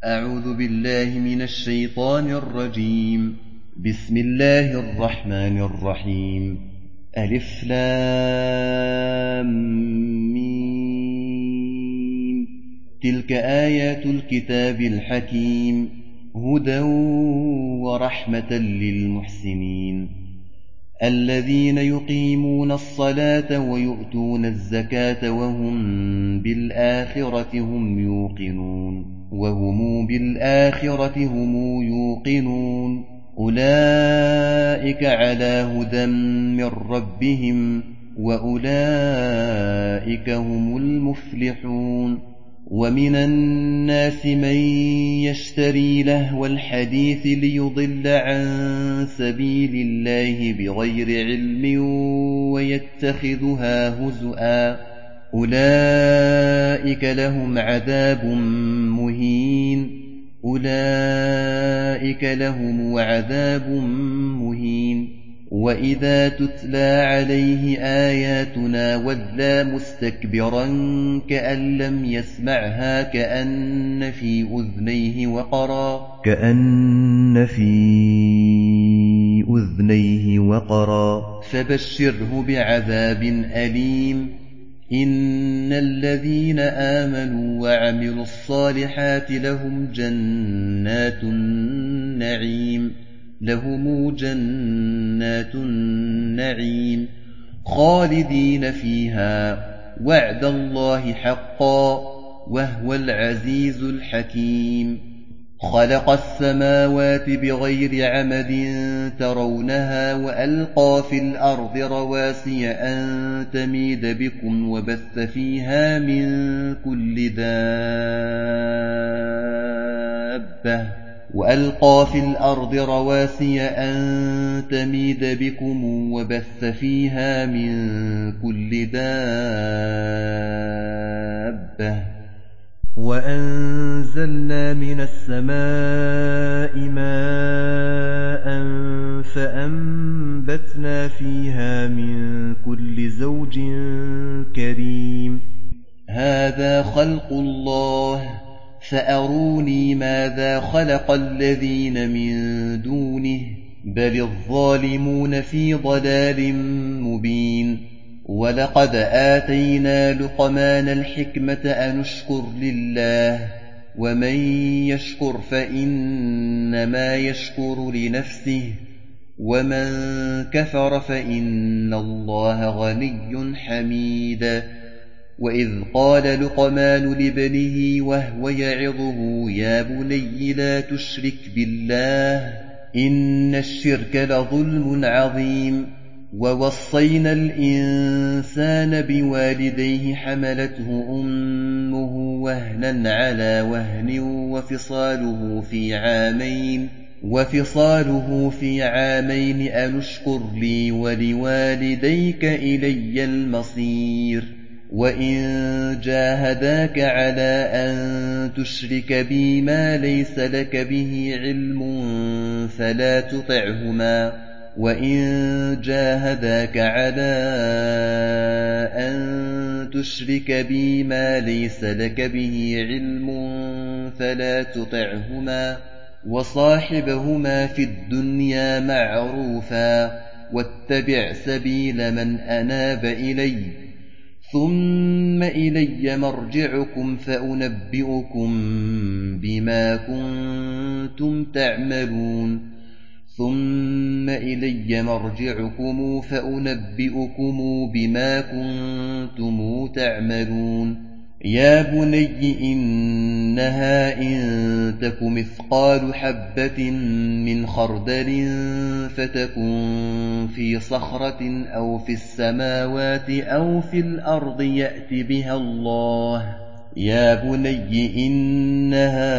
أعوذ بالله من الشيطان الرجيم. بسم الله الرحمن الرحيم. ألف لام ميم. تلك آيات الكتاب الحكيم، هدى ورحمة للمحسنين الذين يقيمون الصلاة ويؤتون الزكاة وهم بالآخرة هم يوقنون. أولئك على هدى من ربهم وأولئك هم المفلحون. ومن الناس من يشتري لهو الحديث ليضل عن سبيل الله بغير علم ويتخذها هزؤا، أولئك لهم عذاب مهين. وإذا تتلى عليه آياتنا ولى مستكبرا كأن لم يسمعها كأن في أذنيه وقرا، فبشره بعذاب أليم. إن الذين آمنوا وعملوا الصالحات لهم جنات النعيم خالدين فيها، وعد الله حقا، وهو العزيز الحكيم. خلق السماوات بغير عمد ترونها وألقى في الأرض رواسي أن تميد بكم وبث فيها من كل دابة وأنزلنا من السماء ماء فأنبتنا فيها من كل زوج كريم. هذا خلق الله، فأروني ماذا خلق الذين من دونه، بل الظالمون في ضلال مبين. ولقد آتينا لقمان الحكمة أن اشكر لله، ومن يشكر فإنما يشكر لنفسه، ومن كفر فإن الله غني حميد. وإذ قال لقمان لابنه وهو يعظه يا بني لا تشرك بالله إن الشرك لظلم عظيم. ووصينا الإنسان بوالديه حملته أمه وهنا على وهن وفصاله في عامين أن اشكر لي ولوالديك إلي المصير. وإن جاهداك على أن تشرك بي ما ليس لك به علم فلا تطعهما وصاحبهما في الدنيا معروفا، واتبع سبيل من أناب إلي، ثم إلي مرجعكم فأنبئكم بما كنتم تعملون. يا بني إنها إن تك مثقال حبة من خردل فتكن في صخرة أو في السماوات أو في الأرض يأت بها الله. يا بني إنها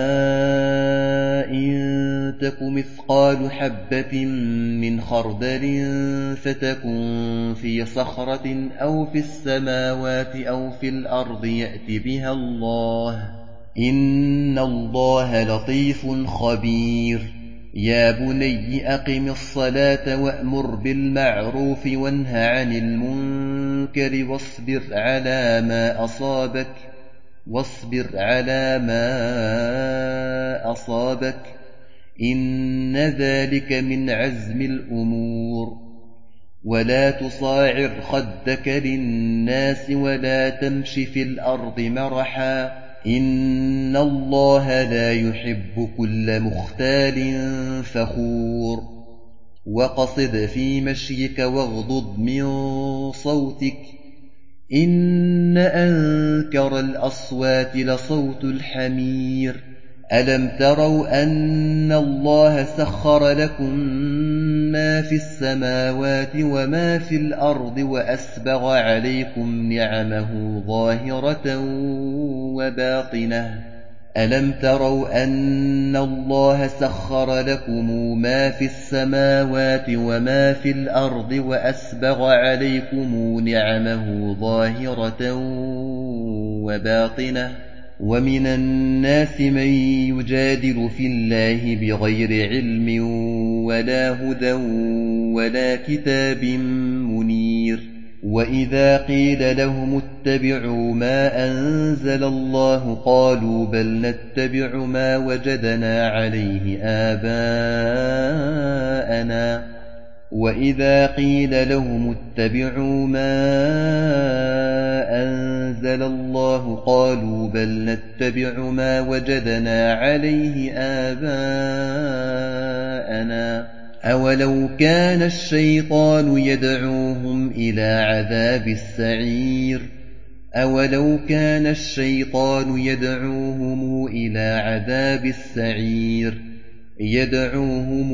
إن تك مثقال حبة من خردل فتكن في صخرة أو في السماوات أو في الأرض يأت بها الله، إن الله لطيف خبير. يا بني أقم الصلاة وأمر بالمعروف وانه عن المنكر واصبر على ما أصابك، واصبر على ما أصابك إن ذلك من عزم الأمور ولا تصاعر خدك للناس ولا تمش في الأرض مرحا إن الله لا يحب كل مختال فخور وقصد في مشيك واغضض من صوتك إن أنكر الأصوات لصوت الحمير ألم تروا أن الله سخر لكم ما في السماوات وما في الأرض وأسبغ عليكم نعمه ظاهرة وباطنة ألم تروا أن الله سخر لكم ما في السماوات وما في الأرض وأسبغ عليكم نعمه ظاهرة وباطنة ومن الناس من يجادل في الله بغير علم ولا هدى ولا كتاب منير وإذا قيل لهم اتبعوا ما أنزل الله قالوا بل نتبع ما وجدنا عليه آباءنا وإذا قيل لهم اتبعوا ما أنزل الله قالوا بل نتبع ما وجدنا عليه آباءنا أولو كان الشيطان يدعوهم إلى عذاب السعير أولو كان الشيطان يدعوهم إلى عذاب السعير يدعوهم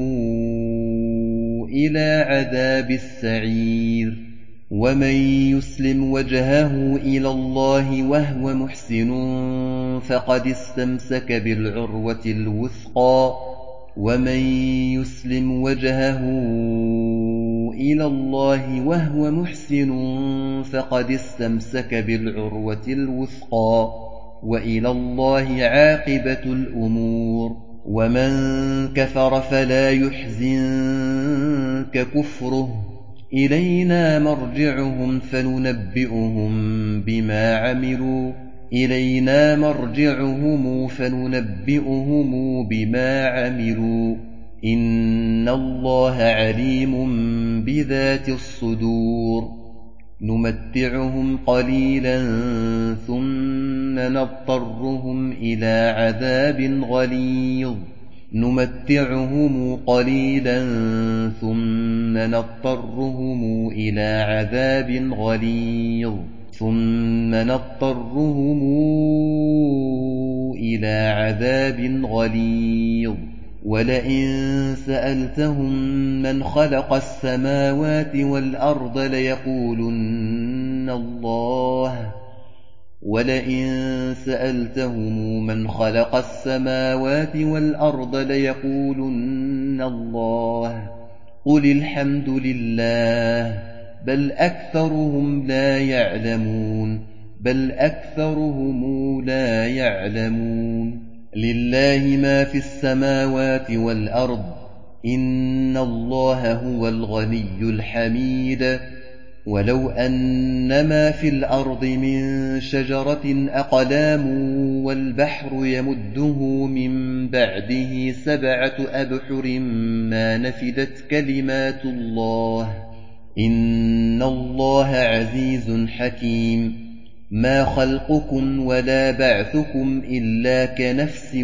إلى عذاب السعير ومن يسلم وجهه إلى الله وهو محسن فقد استمسك بالعروة الوثقى ومن يسلم وجهه إلى الله وهو محسن فقد استمسك بالعروة الوثقى وإلى الله عاقبة الأمور ومن كفر فلا يحزنك كفره إلينا مرجعهم فننبئهم بما عملوا إن الله عليم بذات الصدور نمتعهم قليلا ثم نضطرهم إلى عذاب غليظ ولئن سألتهم من خلق السماوات والأرض ليقولن الله قل الحمد لله بل أكثرهم لا يعلمون لله ما في السماوات والأرض إن الله هو الغني الحميد ولو أن ما في الأرض من شجرة أقلام والبحر يمده من بعده 7 أبحر ما نفدت كلمات الله إن الله عزيز حكيم ما خلقكم ولا بعثكم إلا كنفس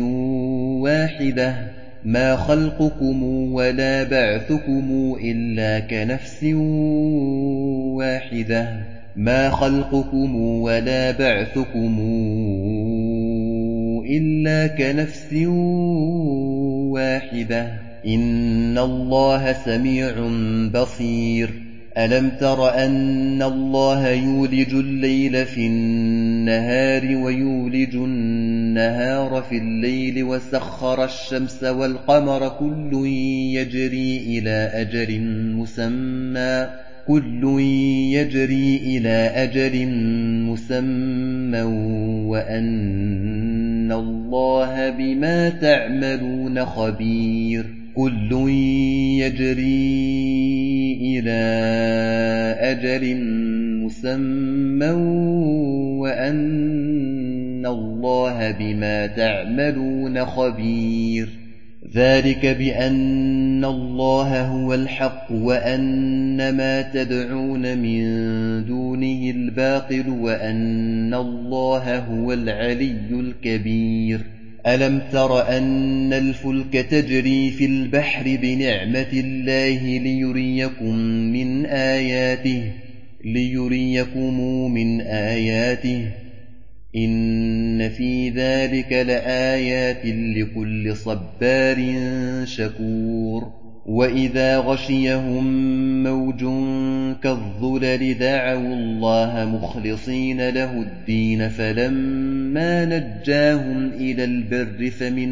واحدة إن الله سميع بصير ألم تر أن الله يولج الليل في النهار ويولج النهار في الليل وسخر الشمس والقمر كل يجري إلى أجل مسمى وأن الله بما تعملون خبير كل يجري إلى أجل مسمى وأن إِنَّ اللَّهَ بِمَا تَعْمَلُونَ خَبِيرٌ ذَلِكَ بِأَنَّ اللَّهَ هُوَ الْحَقُّ وَأَنَّ مَا تَدْعُونَ مِن دُونِهِ الْبَاطِلُ وَأَنَّ اللَّهَ هُوَ الْعَلِيُّ الْكَبِيرُ أَلَمْ تَرَ أَنَّ الْفُلْكَ تَجْرِي فِي الْبَحْرِ بِنِعْمَتِ اللَّهِ لِيُرِيَكُم مِّنْ آيَاتِهِ إِنَّ فِي ذَلِكَ لَآيَاتٍ لِكُلِّ صَبَّارٍ شَكُورٍ وَإِذَا غَشِيَهُم مَّوْجٌ كَالظُّلَلِ دَعَوُا اللَّهَ مُخْلِصِينَ لَهُ الدِّينَ فَلَمَّا نَجَّاهُمْ إِلَى الْبِرِّ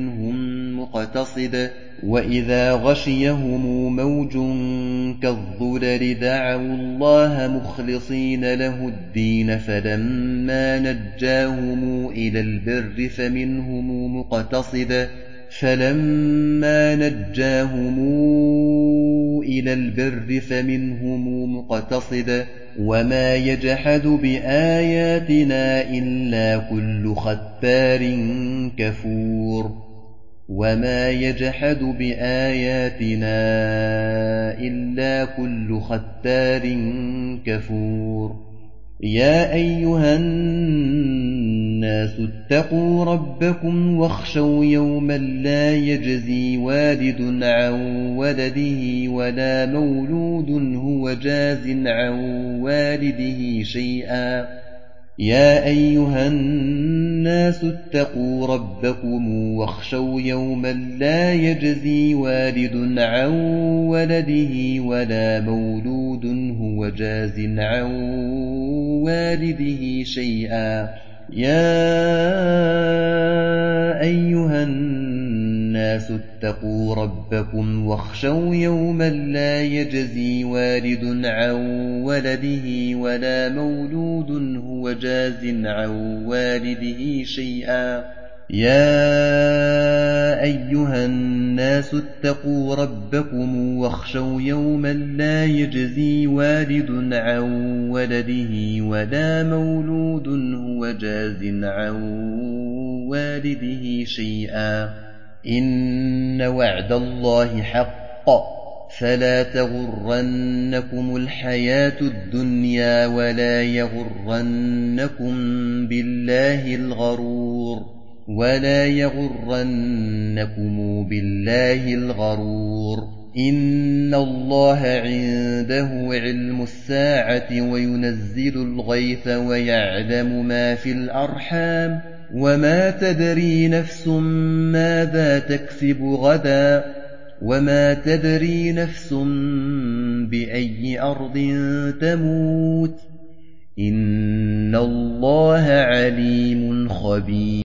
فَمِنْهُمْ مُقْتَصِدٌ وَمَا يَجْحَدُ بِآيَاتِنَا إِلَّا كُلُّ خَتَّارٍ كَفُورٍ يَا أَيُّهَا النَّاسُ اتَّقُوا رَبَّكُمْ وَاخْشَوْا يَوْمًا لَّا يَجْزِي وَالِدٌ عَن وَلَدِهِ وَلَا مَوْلُودٌ هُوَ جَازٍ عَن وَالِدِهِ شَيْئًا إِنَّ وَعْدَ اللَّهِ حَقٌّ فَلَا تَغُرَّنَّكُمُ الْحَيَاةُ الدُّنْيَا وَلَا يَغُرَّنَّكُم بِاللَّهِ الْغَرُورُ إِنَّ اللَّهَ عِندَهُ عِلْمُ السَّاعَةِ وَيُنَزِّلُ الْغَيْثَ وَيَعْلَمُ مَا فِي الْأَرْحَامِ وَمَا تَدْرِي نَفْسٌ مَّاذَا تَكْسِبُ غَدًا وَمَا تَدْرِي نَفْسٌ بِأَيِّ أَرْضٍ تَمُوتُ إِنَّ اللَّهَ عَلِيمٌ خَبِيرٌ